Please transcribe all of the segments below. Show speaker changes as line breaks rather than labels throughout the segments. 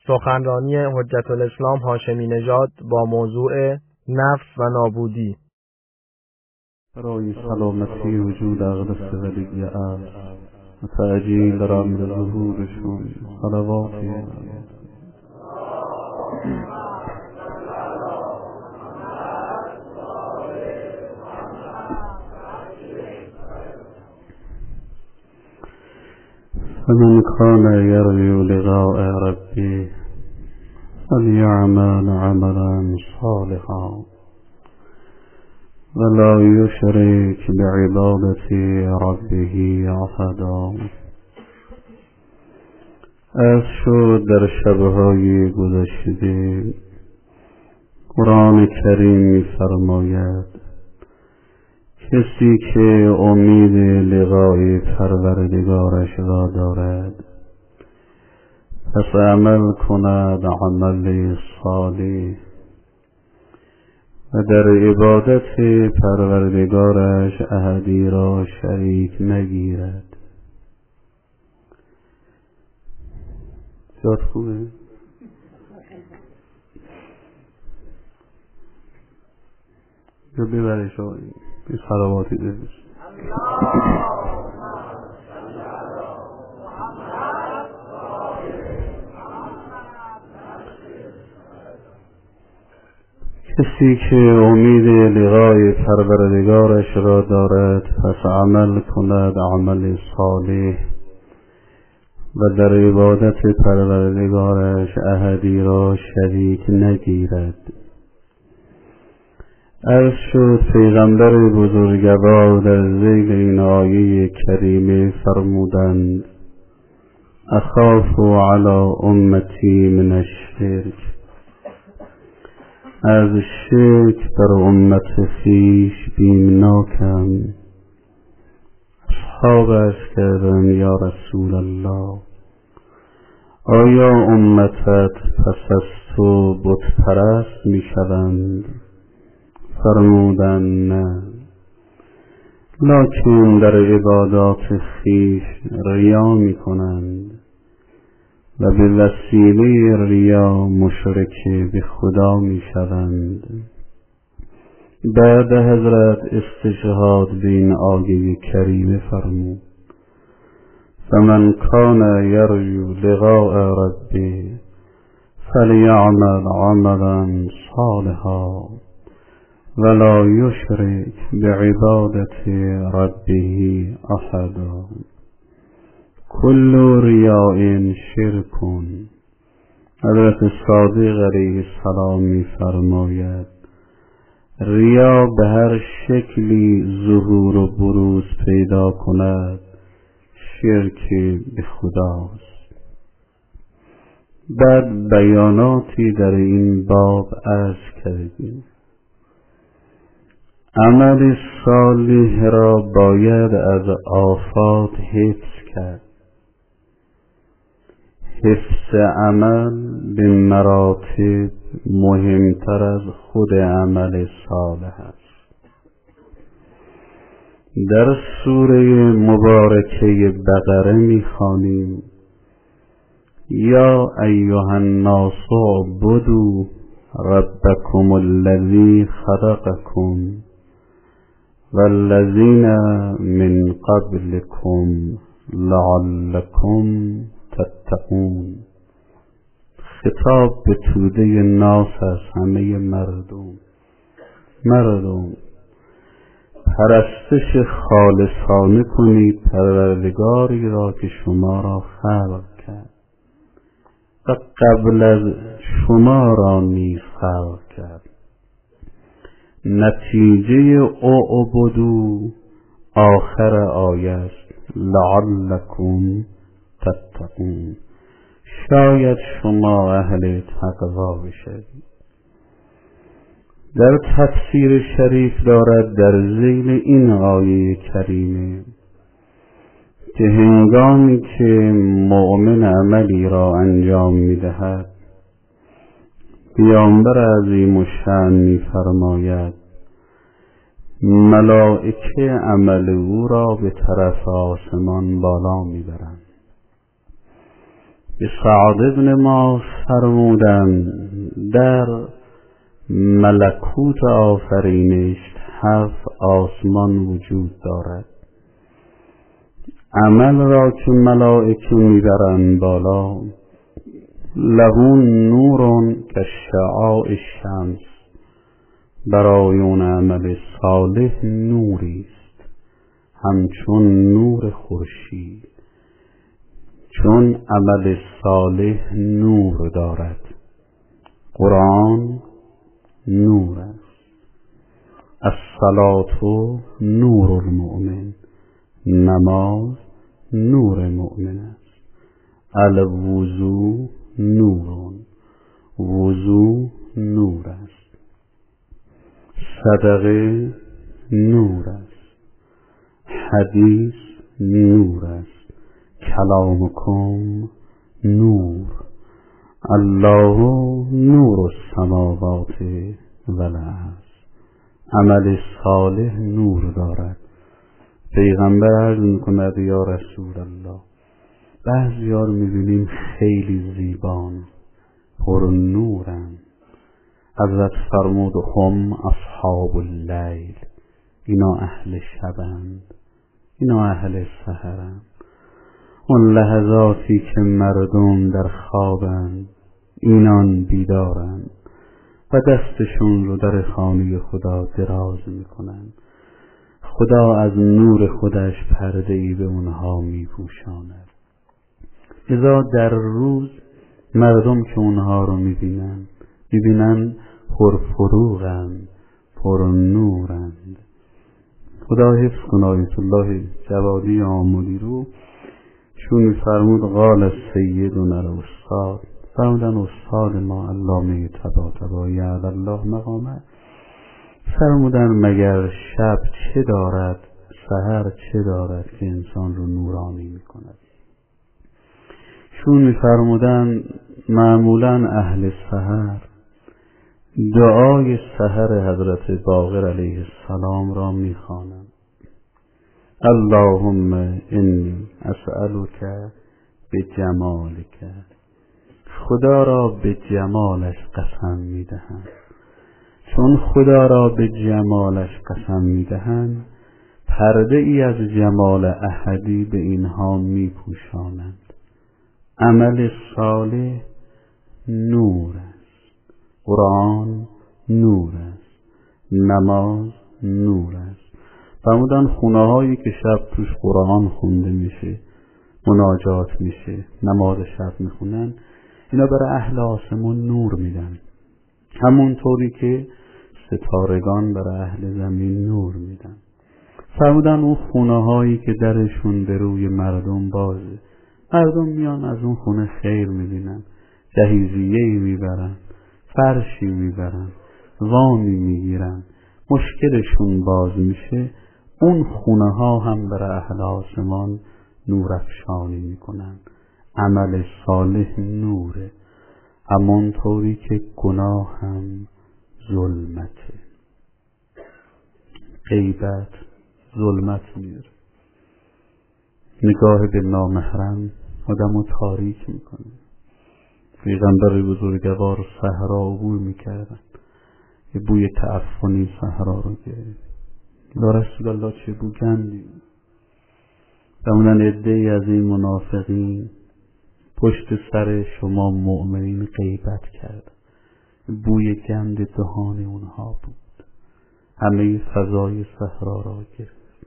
سخنرانی حجت الاسلام هاشمی نژاد با موضوع نفس و نابودی.
برای سلامتی وجود اقدس ولی است و تعجیل رمز ظهورشون صلواتی فمن كان يرجو لقاء ربه فليعمل عملا صالحا ولا يشرك بعبادة ربه أحدا. از شد در شبهای گذشته قرآن کریم می‌فرماید کسی که امید لقای پروردگارش را دارد پس عمل کند عمل صالح و در عبادت پروردگارش احدی را شریک نگیرد. جات خوبه؟ یا ببرش آقایی به صلواتی دلش. کسی که امید لقای پروردگارش را دارد پس عمل کند عمل صالح و در عبادت پروردگارش احدی را شریک نگیرد. عرض شد پیغمبر بزرگوار در ذیل این آیه کریمه فرمودند اخاف علی امتی من الشرک، از شرک بر امت خویش بیمناکم. اصحابش کردند یا رسول الله آیا امتت پس از تو بت پرست می شوند؟ فرمودند نه، لکن در عبادات خویش ریا می کنند و به وسیله ریا مشرک به خدا می شوند. بعد حضرت استشهاد به این آیه کریمه فرمود فمن کان یرجو لقاء ربه فلیعمل عملا صالحا ولا یشرک بعبادت ربه احدا. کل ریاء شرک. حضرت صادق علیه السلام می فرماید ریا به هر شکلی ظهور و بروز پیدا کند شرک به خداست. بعد بیاناتی در این باب عرض کردیم. عمل صالح را باید از آفات حفظ کرد. حفظ عمل به مراتب مهمتر از خود عمل صالح است. در سوره مبارکه بقره می‌خوانیم یا ایها الناس اعبدوا ربکم الذی خلقکم والذین من قبلکم لعلکم تتقون. خطاب به توده ناس است، همه مردم پرستش خالصانه کنید پروردگاری را که شما را خلق کرد و قبل از شما را نیز خلق کرد. نتیجه اعبدوا آخر آیه است لعلکم تتقون، شاید شما اهل تقوا بشوید. در تفسیر شریف دارد در ذیل این آیه کریمه که هنگامی که مؤمن عملی را انجام می‌دهد پیامبر عظیم الشأن می‌فرماید ملائکه عمل او را به طرف آسمان بالا می‌برند. به سعد بن معاذ فرمودند در ملکوت آفرینش 7 آسمان وجود دارد. عمل را که ملائکه میبرند بالا، له نور کشعاع الشمس، برای اون عمل صالح نوری است همچون نور خورشید. چون عمل صالح نور دارد، قرآن نور است. الصلاة نور المؤمن، نماز نور مؤمن است. الوضو نور، وضو نور است. صدقه نور است. حدیث نور است. کلامکم نور. الله نور السماوات والارض. عمل صالح نور دارد. پیغمبر عرض میکند یا رسول الله، بعضی‌ها رو میبینیم خیلی زیبان، پر نورن. حضرت فرمود هم اصحاب اللیل، اینا اهل شبند، اینا اهل سحرند. اون لحظاتی که مردم در خوابند، اینان بیدارند و دستشون رو در خانه خدا دراز میکنند. خدا از نور خودش پرده‌ای به اونها میپوشاند. لذا در روز مردم که اونها رو میبینن پرفروغند، پر نورند. خدا حفظ کنه آیت الله جوادی آملی رو، چون میفرمود قال سیدنا الاستاد، فرمودن استاد ما علامه طباطبایی علی الله مقامه، فرمودن مگر شب چه دارد، سحر چه دارد که انسان رو نورانی میکند. چون میفرمودن معمولا اهل سحر دعای سحر حضرت باقر علیه السلام را میخوانند. اللهم انی اسألک بجمالک، خدا را به جمالش قسم میدهند. چون خدا را به جمالش قسم میدهند، پرده ای از جمال احدی به اینها میپوشانند. عمل صالح نور است، قرآن نور است، نماز نور است. فرمودن خونه هایی که شب توش قرآن خونده میشه، مناجات میشه، نماز شب میخونن، اینا برای اهل آسمون نور میدن، همونطوری که ستارگان برای اهل زمین نور میدن. فرمودن اون خونه هایی که درشون به روی مردم بازه، مردم میان از اون خونه خیر میبینن، جهیزیه‌ای میبرن، فرشی میبرن، وامی میگیرن، مشکلشون باز میشه، اون خونه ها هم برای اهل آسمان نور افشانی میکنن. عمل صالح نوره، همونطوری که گناه هم ظلمته. غیبت ظلمت میاره، نگاه به نامحرم آدمو تاریک میکنه. پیغمبر بزرگوار صحرا عبور میکردن، یه بوی تعفنی صحرا رو گرفت. یا رسول الله چه بو گندی. فرمودن عده‌ای از این منافقین پشت سر شما مؤمنین غیبت کرد، بوی گند دهان اونها بود، همه فضای صحرا را گرفت.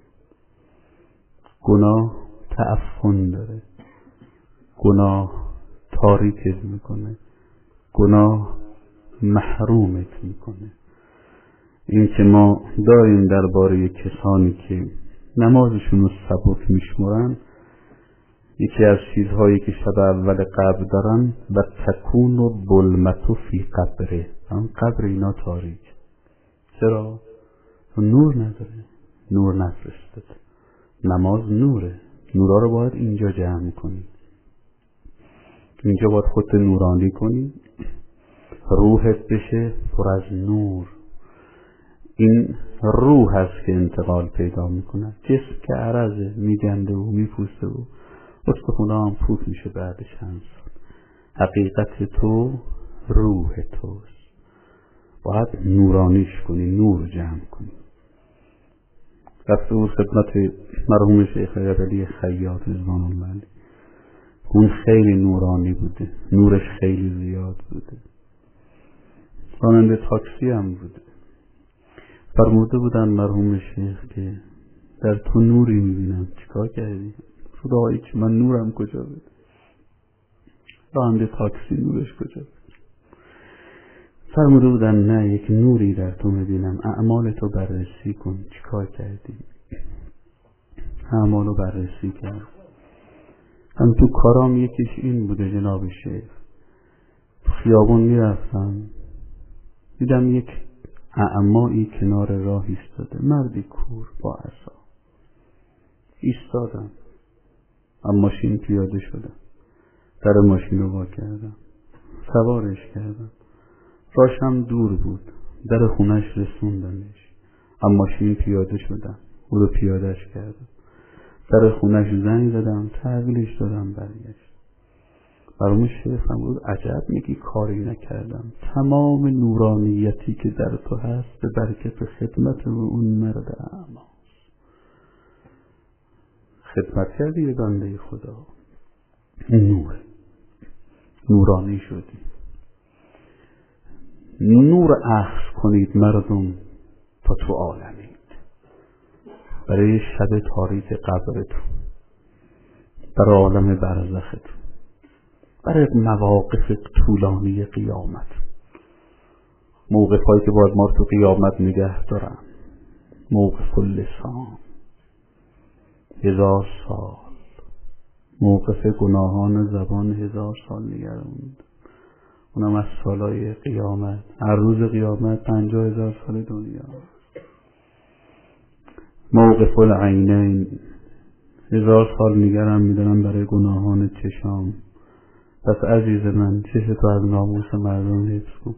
گناه تعفن داره، گناه تاریکت میکنه، گناه محرومت میکنه. این که ما داریم درباره کسانی که نمازشون رو سبک میشمرن، یکی از چیزهایی که شب اول قبر دارن و تکون و ظلمت فی قبره، هم قبر اینا تاریک. چرا؟ نور نداره، نور نفرستد. نماز نوره، نورا رو باید اینجا جمع کنی، اینجا باید خودت نورانی کنی، روحت بشه پر از نور. این روح هست که انتقال پیدا میکنه. جسم که عرضه میگنده و میپوسته و استخونا هم پوک میشه بعد چند سال. حقیقت تو روح توست. باید نورانیش کنی، نور جمع کنی. رفته بود خدمت مرحوم شیخ علی خیاط رضوان الله علیه. اون خیلی نورانی بوده، نورش خیلی زیاد بوده. راننده تاکسی هم بوده. فرموده بودن مرحوم شیخ که در تو نوری میبینم، چیکار کردی؟ خدایی که من نورم کجا بود؟ راننده تاکسی نورش کجا بود؟ فرموده بودن نه، یک نوری در تو میبینم، اعمال تو بررسی کن. چیکار کردی؟ اعمالو بررسی کرد. هم تو کارام یکیش این بوده جناب شیخ، تو خیابون میرفتم دیدم یک اعمایی کنار راه ایستاده، مردی کور با عصا. ایستادم، هم ماشین پیاده شدم، در ماشین رو وا کردم، سوارش کردم. راشم دور بود، در خونش رسوندمش. هم ماشین پیاده شدم، او رو پیادهش کردم، در خونش زنگ زدم، تحویلش دادم، برگشت. برام شیخم بود عجب میگی کاری نکردم، تمام نورانیتی که در تو هست به برکت خدمت اون مرد اعما. خدمت کردی به بنده خدا، نورانی شدی. نور اخذ کنید مردم تا تو عالمید، برای شب تاریک قبرتون، برای عالم برزختون، برای مواقف طولانی قیامت، موقف هایی که باید ما تو قیامت نگه دارن. موقف اللسان 1000 سال، موقف گناهان زبان 1000 سال نگرند، اونم از سالای قیامت. هر روز قیامت 50,000 سال دنیا. موقف العینین 1000 سال نگرم میدارم برای گناهان چشام. پس عزیز من، چشتو از ناموس مردم حفظ کن.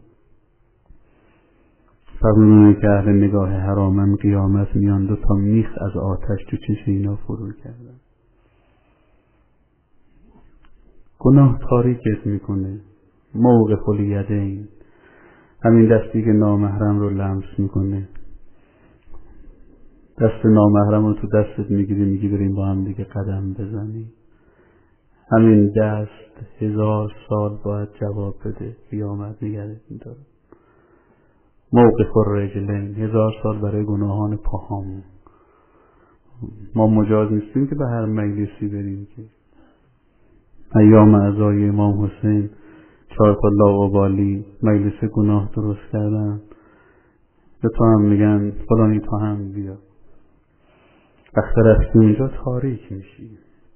فرمودن که اهل نگاه حرامن قیامت میان، 2 تا میخ از آتش تو چش اینا فرو کردن. گناه تاریکت میکنه. موقف الیدین، همین دستی که نامحرم رو لمس میکنه، دست نامحرم رو تو دستت میگیری، میگی بریم با هم دیگه قدم بزنی. همین دست 1000 سال باید جواب بده، قیامت نگرت میداره. موقف الرجلین 1000 سال برای گناهان پاهامون. ما مجاز نیستیم که به هر مجلسی بریم که ایام عزای امام حسین 4 تا لاابالی مجلس گناه درست کردن، به تو هم میگن فلانی تو هم بیا. وقتی رفتی اونجا تاریک میشی.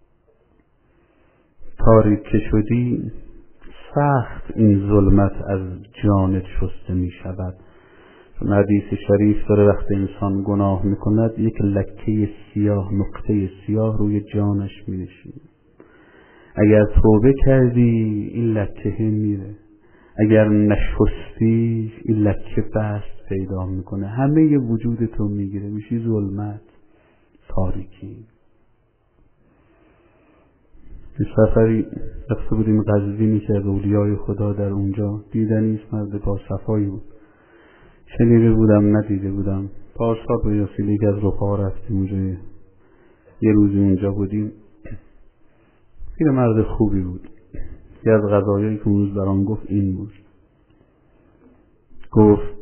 تاریک که شدی سخت این ظلمت از جانت شسته میشود. حدیث شریف داره وقتی انسان گناه میکند یک لکه سیاه، نقطه سیاه روی جانش مینشینه. اگر توبه کردی این لکه میره، اگر نشستی این لکه بست پیدا میکنه، همه وجود تو میگیره، میشی ظلمت، تاریکی. یه سفری رفته بودیم قزوینی که از اولیای خدا در اونجا دیدنیست، مرد با صفایی بود. شنیده بودم ندیده بودم. پارسال به یاسیلی که از رفاق رفتیم اونجا، یه روزی اونجا بودیم. یه مرد خوبی بود. یه از غذایایی که اون روز برام گفت این بود. گفت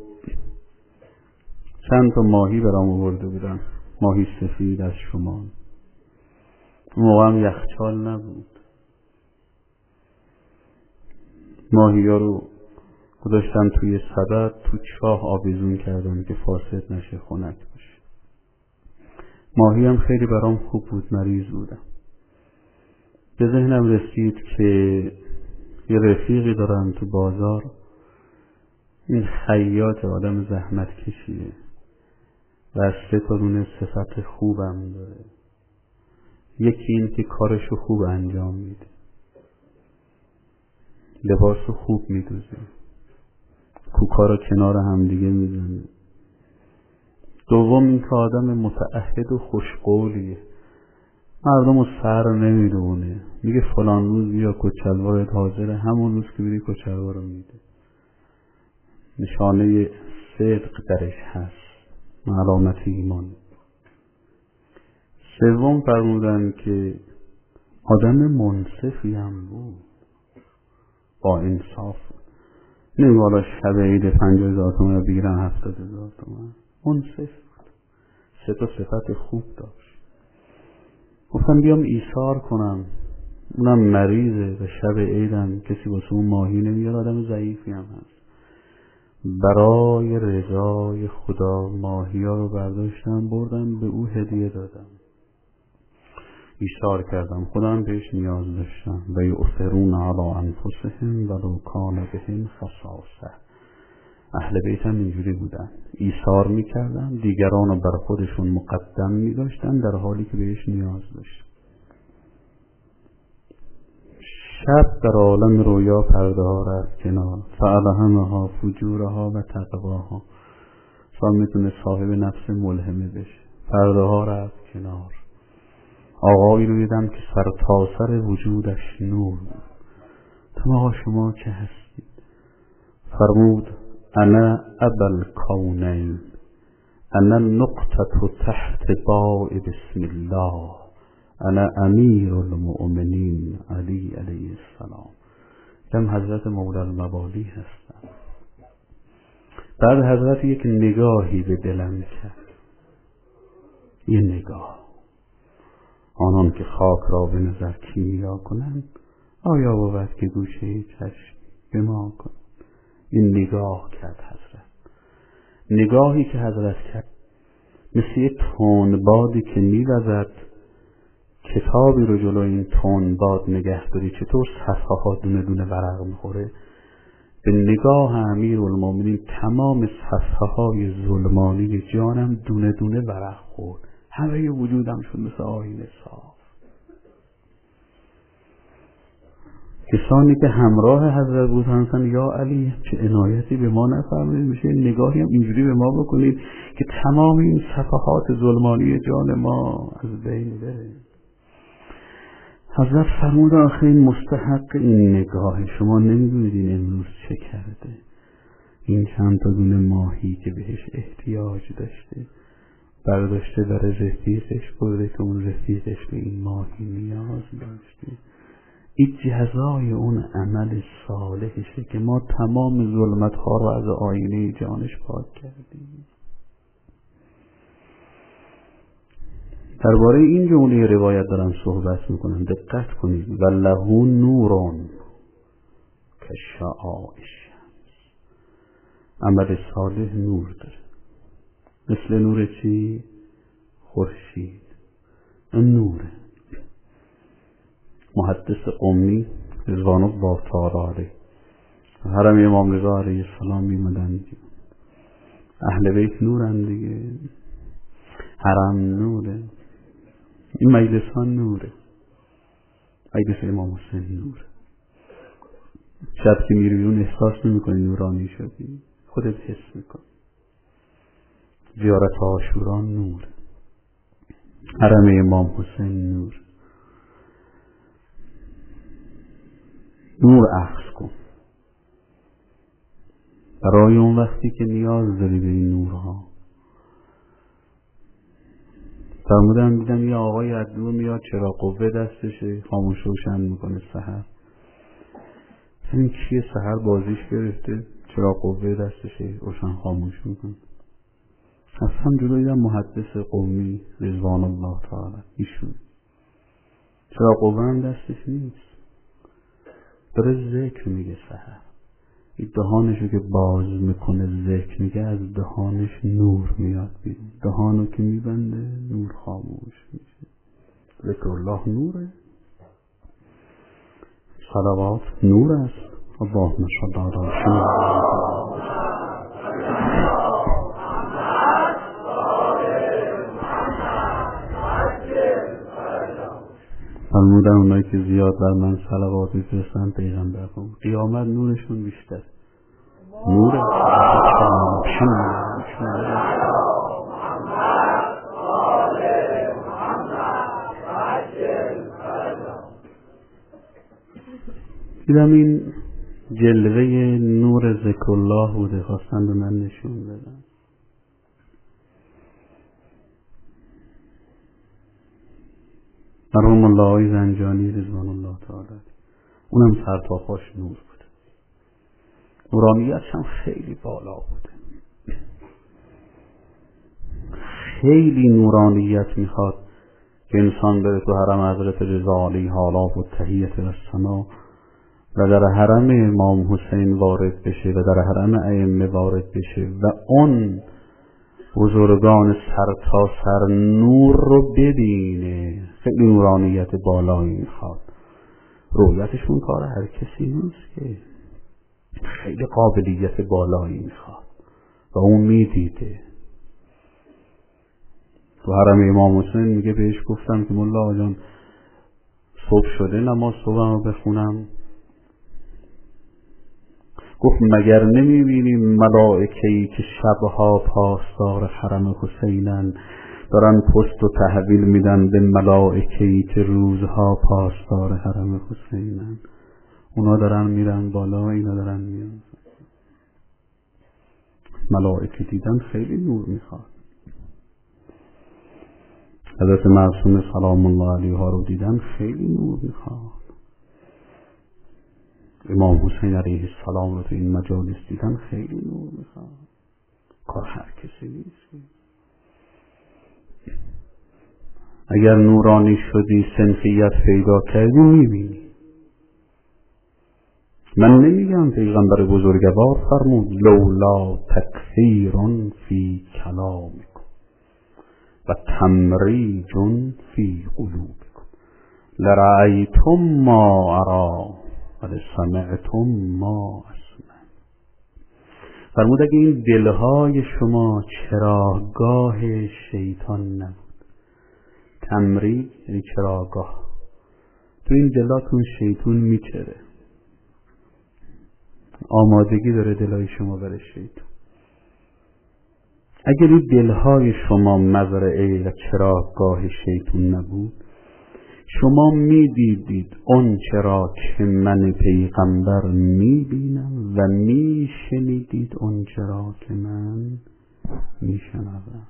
چند تا ماهی برام آورده بودن، ماهی سفید از شمال. اون موقع هم یخچال نبود. ماهی ها رو گذاشتن توی سبد، تو چاه آویزون کردن که فاسد نشه، خنک باشه. ماهی هم خیلی برام خوب بود، مریض بودم. به ذهنم رسید که یه رفیقی دارم تو بازار، این خیاط آدم زحمت کشیه و از 3 تا دونه صفت خوبم داره. یکی این که کارشو خوب انجام میده، لباسو خوب میدوزه، کوکا رو کنار هم دیگه میزنه. دوم این که آدم متعهد و خوشقولیه، مردم رو سر نمیدونه، میگه فلان روز بیا کچلوارت حاضره، همون روز که بری کچلوار رو میده. نشانه صدق درش هست، علامت ایمان. سوم فرمودن که آدم منصفی هم بود، با انصاف. نمیگه حالا شب عید 50,000 تومن بگیرن 70,000 تومن. منصف بود، 3 تا صفت خوب داشت. گفتم بیام ایثار کنم، اونم مریضه و شب عیدم کسی واسه اون ماهی نمیاد، آدم ضعیفی هم هست. برای رضای خدا ماهی ها رو برداشتم بردم به او هدیه دادم، ایثار کردم، خودم بهش نیاز داشتم. و یؤثرون علی انفسهم ولو کان بهم خصاصه. اهل بیت هم اینجوری بودن، ایثار میکردن، دیگران رو بر خودشون مقدم میداشتن در حالی که بهش نیاز داشتن. شب در عالم رویا پرده ها رفت کنار، فالهمها فجورها و تقواها. شما میتونه صاحب نفس ملهمه بشه. پرده ها رفت کنار، آقایی رو دیدم که سر تا سر وجودش نور. تو آقا شما که هستید؟ فرمود انا ابا الکونین، انا نقطة تحت باء بسم الله، انا امیر المؤمنین علی علیه السلام. هم حضرت مولا الموالی هستن. بعد حضرت یک نگاهی به دلم کرد، یه نگاه. آنان که خاک را به نظر کیمیا کنند، آیا بود که گوشه چشم به ما کن. این نگاه کرد حضرت. نگاهی که حضرت کرد مثل یه تندبادی که می‌وزد. کتابی رو جلو این تندباد نگه داری چطور صفحه ها دونه دونه ورق میخوره. به نگاه امیرالمومنین تمام صفحه های ظلمانی جانم دونه دونه ورق خورد، همه وجودم شد مثل آینه صاف. کسانی که همراه حضرت بودن یا علی چه عنایتی به ما نفرمایید، میشه نگاهی هم اینجوری به ما بکنید که تمام این صفحات ظلمانی جان ما از بین بره. حضرت فرمود آخه این مستحق این نگاه. شما نمیدونید این امروز چه کرده. این چند تا دونه ماهی که بهش احتیاج داشته برداشته برای رفیقش برده که اون رفیقش به این ماهی نیاز داشته. این جزای اون عمل صالحشه که ما تمام ظلمت ها رو از آینه جانش پاک کردیم. درباره این جمله روایت دارم صحبت میکنم، دقت کنید. وله نورون که شعاع الشمس. عمل صالح نور داره، مثل نور چی؟ خورشید. این نوره. محدث قمی رضوان الله تعالی علیه حرم امام رضا علیه السلام میمدن. اهل بیت نورن دیگه، حرم نوره، این مجلسان نوره، مجلس امام حسین نوره. شب که میری بیرون احساس نمی‌کنی نورانی شدی، خودت حس می‌کنی. زیارت عاشورا نور، حرم امام حسین نور. نور اخذ کن برای اون وقتی که نیاز داری به این نورها. فرمودن دیدم یه آقای از دور میاد، چراغ قوه دستشه، خاموش روشن میکنه سحر. این کیه؟ سحر بازیش گرفته، چراغ قوه دستشه، روشن خاموش میکنه. اصلا جلو دیدم محدث قومی رضوان الله تعالی ایشون چراغ قوه هم دستش نیست، داره ذکر میگه. سحر این دهانشو که باز میکنه ذکر میگه، از دهانش نور میاد بیرون. دهانو که میبنده نور خاموش میشه. ذکر الله نوره، صلوات نور است. اللهم صل علی محمد. فرمودن اونایی که زیاد بر من صلوات میفرستن پیغمبر کن، قیامت نورشون بیشتر. نور دیدم این جلوه نور ذکر الله بوده، خواستن به من نشون بدن. مرحوم الله زنجانی رضوان الله تعالی، اونم سر تا پاش نور بود، نورانیتش هم خیلی بالا بود. خیلی نورانیت میخواد که انسان بره تو حرم حضرت رضا علیه آلاف و تحیت و ثنا و در حرم امام حسین وارد بشه و در حرم ائمه وارد بشه و اون بزرگان سر تا سر نور رو ببینه. خیلی نورانیت بالایی میخواد. رویتشون کار هر کسی نیست که، خیلی قابلیت بالایی میخواد و اون میدیده. تو حرم امام حسین میگه بهش گفتم که مولا جان صبح شده نماز صبحم رو بخونم. گفت مگر نمیبینی ملائکه‌ای که شبها پاسدار حرم حسینن دارن پست و تحویل میدن به ملائکه‌ای که روزها پاسدار حرم حسینن؟ اونا دارن میرن بالا، اینا دارن میان. ملائکه دیدن خیلی نور میخواد. حضرت معصوم سلام الله علیها رو دیدن خیلی نور میخواد. امام حسین علیه السلام رو تو این مجالس دیدن خیلی نور میخواد. کار هر کسی نیست. اگر نورانی شدی، سنخیت پیدا کردی، میبینی. من نمیگم پیغمبر بزرگوار فرمود لولا تکثیر فی کلامکم و تمریج فی قلوبکم لرأیتم ما ارا و لسمعتم ما اسمع. فرمود اگه این دلهای شما چراگاه شیطان نبود، تمریج یعنی چراگاه، تو این دلاتون شیطان میچره، آمادگی داره دلهای شما برای شیطان. اگر این دلهای شما مزرعه و چراگاه شیطان نبود، شما میدیدید اون چرا که من پیغمبر میبینم و میشنیدید اون چرا که من میشنوم.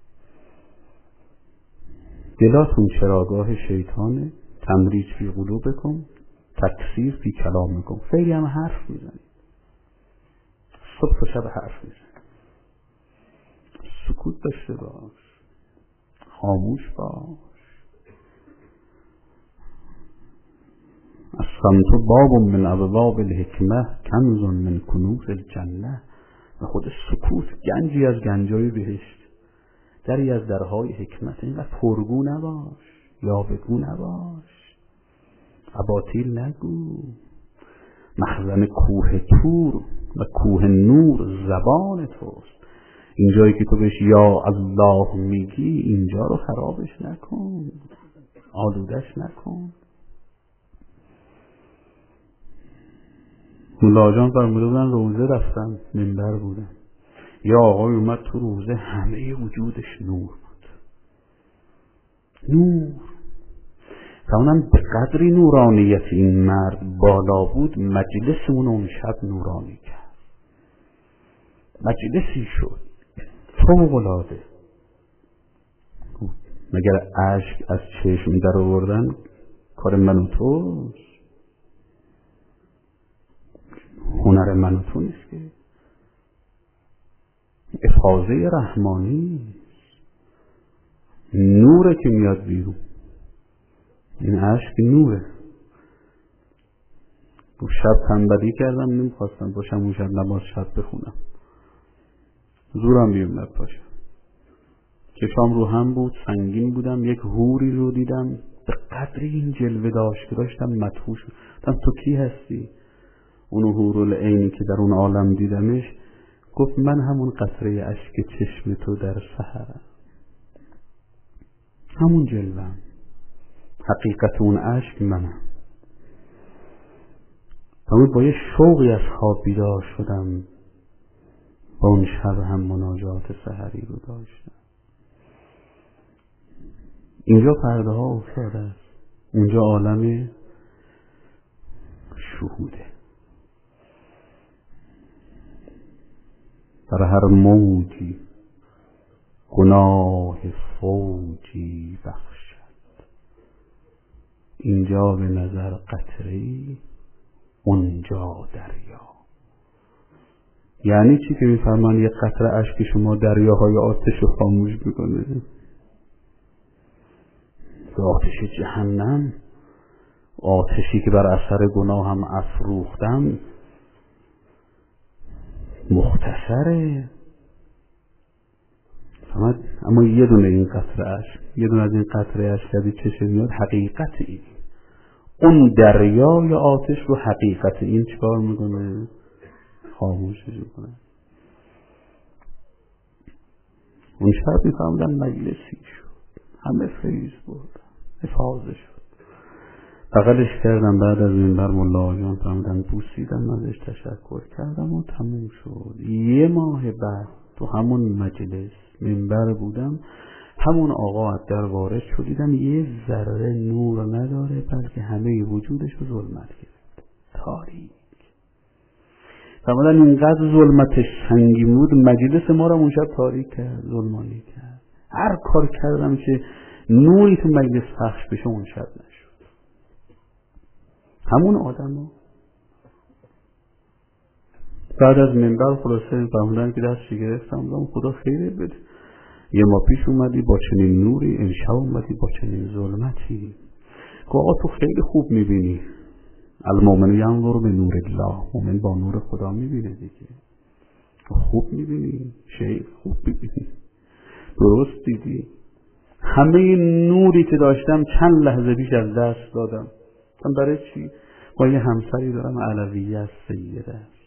دلاتون چراگاه شیطانه. تمریج فی قلوبکم، تکثیر فی کلامکم. خیلی هم حرف میزنید، صبح و شب حرف میزنید. سکوت داشته باش، خاموش باش. الصمت باب من ابواب الحکمه کنز من کنوز الجنه. و خود سکوت گنجی از گنجای بهشت، دری از درهای حکمت. اینقدر پرگو نباش، یاوه‌گو نباش، اباطیل نگو. مخزن کوه طور و کوه نور زبان توست. اینجایی که تو بهش یا الله میگی، اینجا رو خرابش نکن، آلودش نکن. مولا جان فرموده بودن روزه رفتن، منبر بودن، یا آقای اومد تو روزه همه وجودش نور بود. نور. فرمودن به قدری نورانیت این مرد بالا بود، مجلسمون اون شب نورانی کرد. مجلسی شد فوق‌العاده. مگر اشک از چشم در آوردن کار من و توست؟ هنر من و تو نیست که، افاضه رحمانی نوره که میاد بیرون. این عشق نوره. شب تنبلی کردم، نمیخواستم باشم اون شب نماز شب بخونم، زورم بیومد پاشم. چشام رو هم بود، سنگین بودم. یک حوری رو دیدم به قدری این جلوه داشت که داشتم مدهوش شدم. تو کی هستی؟ اون حورالعینی که در اون عالم دیدمش گفت من همون قطره اشک چشم تو در سحرم، همون جلوه‌ام، حقیقت اون اشک منم. همون با یه شوقی از خواب بیدار شدم، با اون شب هم مناجات سحری رو داشتم. اینجا پرده ها افتاده است، اونجا عالم شهوده. در هر موجی گناه فوجی بخشد، اینجا به نظر قطره‌ای اونجا دریا. یعنی چی که میفرمان یک قطره اشک شما دریاهای آتش رو خاموش میکنه؟ به آتش جهنم، آتشی که بر اثر گناه هم افروختم، مختصره. اما یه دونه این قطره اشک، یه دونه از این قطره اشک از چشم میاد حقیقتی. اون دریا یا آتش رو حقیقت این چکار میکنه؟ خاموشش میکنه. اون شب میفهمدن مجلسی شد، همه فیض بود، حفاظه شد. بغلش کردم، بعد از منبر ملا جان فهمدن بوسیدم، ازش تشکر کردم و تموم شد. یه ماه بعد تو همون مجلس منبر بودم، همون آقا از در وارد شد، دیدم یه ذره نور نداره، بلکه همه وجودش رو ظلمت گرفت، تاریک. فهمیدن اینقدر ظلمتش سنگین بود، مجلس ما رو اون شب تاریک کرد، ظلمانی کرد. هر کار کردم که نوری تو مجلس پخش بشه، اون شب نشد. همون آدم ها بعد از منبر خلاصه فهمیدن که دستش گرفتم، خدا خیره بده، یه ما پیش اومدی با چنین نوری، امشب اومدی با چنین ظلمتی. که آقا تو خیلی خوب میبینی، المؤمن ینظر به نور الله، مومن با نور خدا میبینه دیگه. خوب میبینی شیخ، خوب میبینی، درست دیدی. همه نوری که داشتم چند لحظه پیش از دست دادم. برای چی؟ با یه همسری دارم علویه است، سیده است.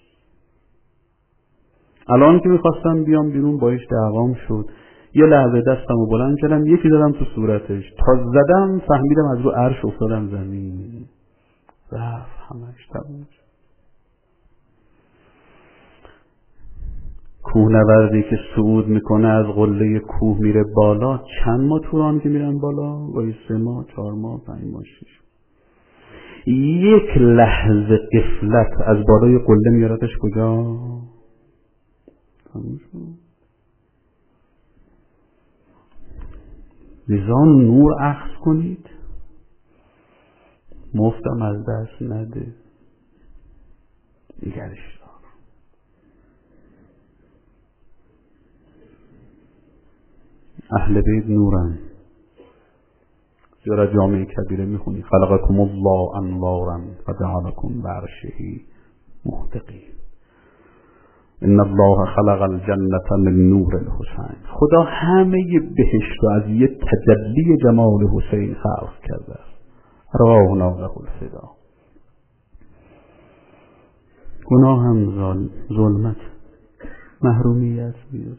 الان که میخواستم بیام بیرون باش دعوام شد، یه لحظه دستمو بلند کردم، یکی دادم تو صورتش، تا زدم فهمیدم از رو عرش افتادم زمین، رفت همش تموم شد. کوهنوردی که صعود میکنه از قله کوه میره بالا، چند ماه طولان که میرن بالا؟ وای 3 ماه، 4 ماه، 5 ماه، 6. یک لحظه غفلت از بالای قله میارتش کجا؟ تموم شد. لذا نور اخذ کنید، مفتم از دست نده، نگرش دار. اهل بیت نورن. جرا جامعه کبیره میخونی خلقکم الله انوارا فجعلکم بعرشه محتقین. ان الله خلق الجنة من نور الحسین. خدا همه بهشت از یه تجلی جمال حسین خلق کرده. رواه ناقه الفدا. گناه هم ظلمت، محرومیت بیاره.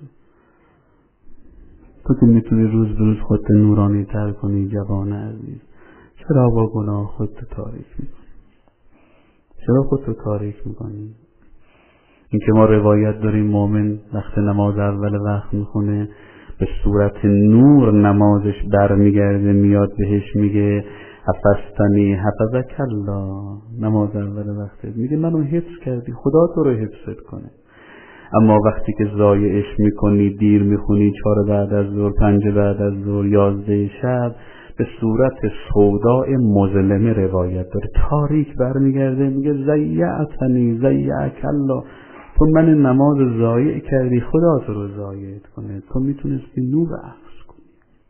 تو که میتونی روز به روز خودت نورانی تر کنی جوان عزیز، چرا با گناه خودت تاریک میکنی؟ چرا خودت تاریک میکنی؟ این که ما روایت داریم مؤمن وقت نماز اول وقت میخونه، به صورت نور نمازش برمیگرده، میاد بهش میگه حفظتنی حفظک الله. نماز اول وقت میگه منو حفظ کردی، خدا تو رو حفظت کنه. اما وقتی که ضایعش میکنی، دیر میخونی، 4 بعد از ظهر، 5 بعد از ظهر، 11 شب، به صورت سوداء مظلمه روایت داره، تاریک برمیگرده میگه ضیعتنی ضیعک الله. تو من نماز ضایع کردی، خدا تو رو ضایع کنه. تو میتونستی نور اخذ کنی.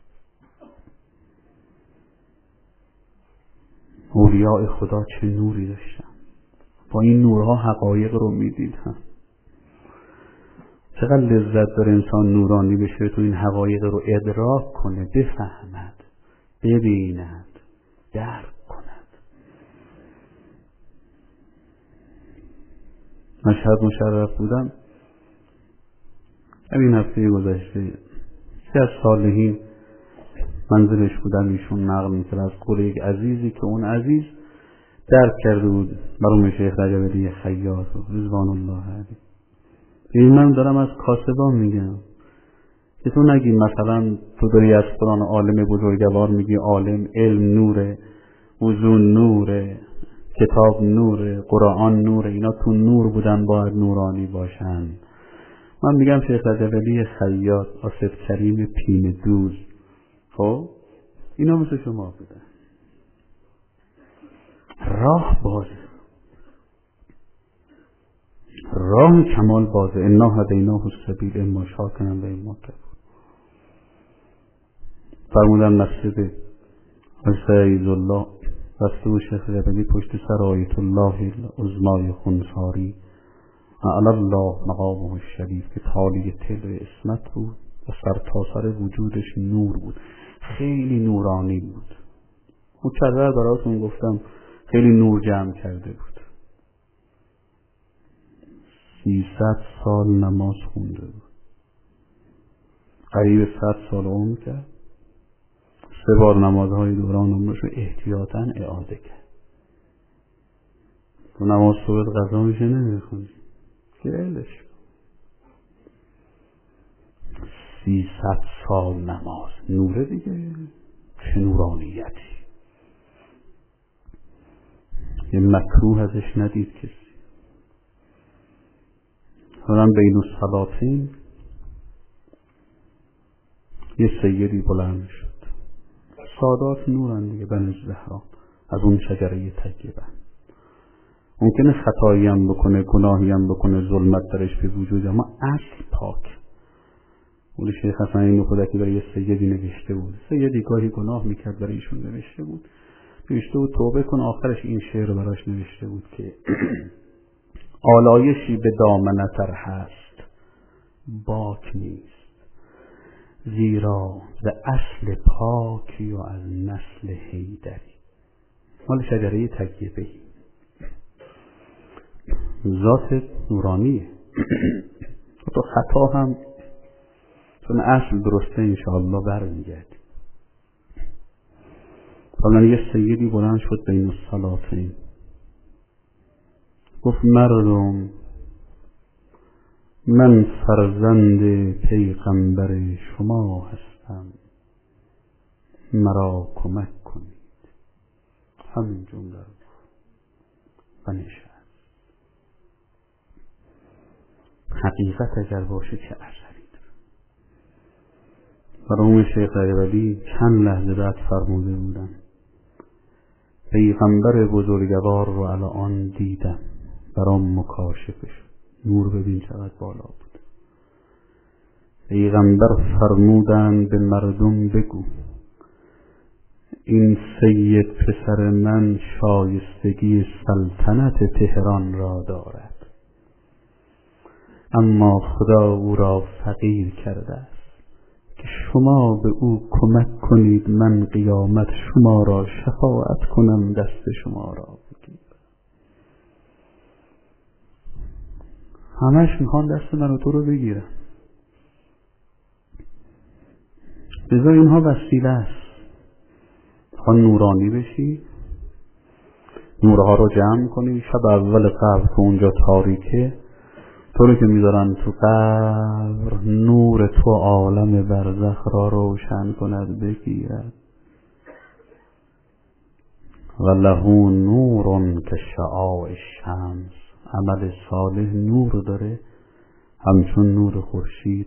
اولیاء خدا چه نوری داشتن، با این نورها حقایق رو میدیدن. چقدر لذت داره انسان نورانی بشه، تو این حقایق رو ادراک کنه، بفهمد، ببیند، درک کند. مشهد مشرف بودم همین هفته گذشته، یکی از صالحین منزلش بودم، ایشون نقل میکرد از قول یک عزیزی که اون عزیز درک کرده بود مرحوم شیخ رجب علی خیاط رضوان الله علیه. این من دارم از کاسبان میگم که تو نگی مثلا تو داری از فلان عالم بزرگوار میگی عالم، علم نوره، وضو نوره، کتاب نور، قرآن نور، اینا تو نور بودن باید نورانی باشن. من میگم شیخ رجب علی خیاط، آصف کریم پین دوز، خب اینا مثل شما بودن. راه بازه، راه کمال بازه. انا هدیناه السبیل اما شاکرا و اما کفور. فرمودن مسجد سعید الله بسته و شیخ رجب علی پشت سر آیت الله العظمای خونساری اعلی الله مقامه الشریف که تالی طلع اسمت بود و سر تا سر وجودش نور بود، خیلی نورانی بود. مکرر براتون گفتم خیلی نور جمع کرده بود. 300 سال نماز خونده بود، قریب 100 سال عمر کرد، 3 بار نمازهای دوران عمرش رو احتیاطاً اعاده کرد. تو نماز صبح قضا میشه نمیخونی گلش. 300 سال نماز، نوره دیگه، چه نورانیتی. یه مکروه ازش ندید کسی. دارن بین الصلاتین یه سیدی بلند شد. سادات نورن دیگه، بن زهرا، از اون شجره تکیه. ممکنه خطایی هم بکنه، گناهی هم بکنه، ظلمت درش به وجود، اما اصل پاک. اون شیخ حسن این خودکی برای یه سیدی نوشته بود، سیدی گاهی گناه میکرد برای ایشون نوشته بود توبه کن. آخرش این شعر براش نوشته بود که آلایشی به دامنتر هست باک نیست، زیرا ز اصل پاکی و از نسل حیدری. مال شجره تکیه بهی، ذات نورانیه. تو خطا هم چون اصل درسته انشاءالله برمیگردی. حالا یه سیدی بلند شد بین الصلاتین گفت مردم من فرزند پیغمبر شما هستم، مرا کمک کنید. همین جمله رو و نشست. حقیقت اگر باشه چه اثری داره. مرحوم شیخ رجب علی چند لحظه بعد فرموده بودن پیغمبر بزرگوار رو الان دیدم، برام مکاشفه شد. نور ببین چقدر بالا بود. پیغمبر فرمودن به مردم بگو این سید پسر من شایستگی سلطنت تهران را دارد، اما خدا او را فقیر کرده است که شما به او کمک کنید من قیامت شما را شفاعت کنم، دست شما را بگیر. همش میخوان دست من و تو رو بگیرن. لذا اینها وسیله است. خواه نورانی بشی، نورها رو جمع کنی. شب اول قبر که اونجا تاریکه، تو رو که میذارن تو قبر نور تو عالم برزخ را روشن کند بگیرد. و له نور که شعاع الشمس، عمل صالح نور داره همچون نور خورشید.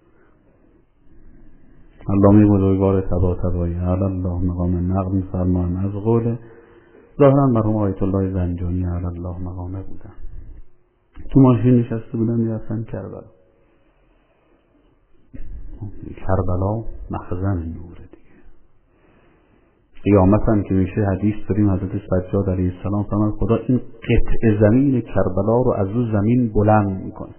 علامه بزرگوار طباطبایی علی الله مقام نقل فرمان از قول ظاهرا مرحوم آیت الله زنجانی علی الله مقامه بودن. تو ماشین نشسته بودن میرفتن کربلا. کربلا مخزن نوره دیگه. قیامت هم که میشه حدیث داریم حضرت سجاد علیه السلام فرمان خدا این قطع زمین کربلا رو از رو زمین بلند میکنه،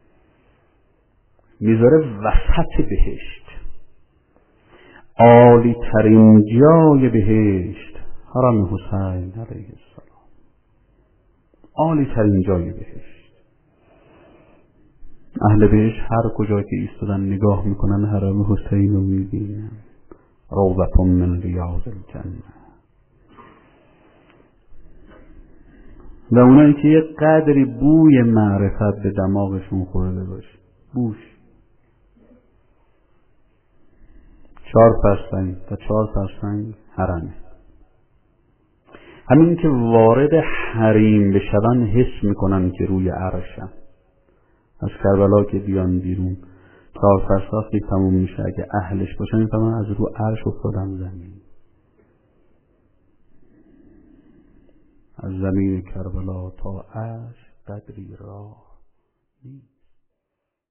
میذاره وسط بهشت. عالی ترین جای بهشت حرم حسین علیه السلام، عالی ترین جای بهشت. اهل بهشت هر کجا که ایستادن نگاه میکنن حرم حسین رو میبینن، روضة من ریاض الجنه. و اونایی که یه قدری بوی معرفت به دماغشون خورده باشه، بوش 4 فرسنگ تا 4 فرسنگ حرمه. همین که وارد حریم بشون حس میکنن که روی عرشن. از کربلا که بیان بیرون 4 فرسخ که تموم میشه، اگه اهلش باشن میفهمن از رو عرش افتادن زمین. از زمین کربلا تا عرش قدری راه نیست.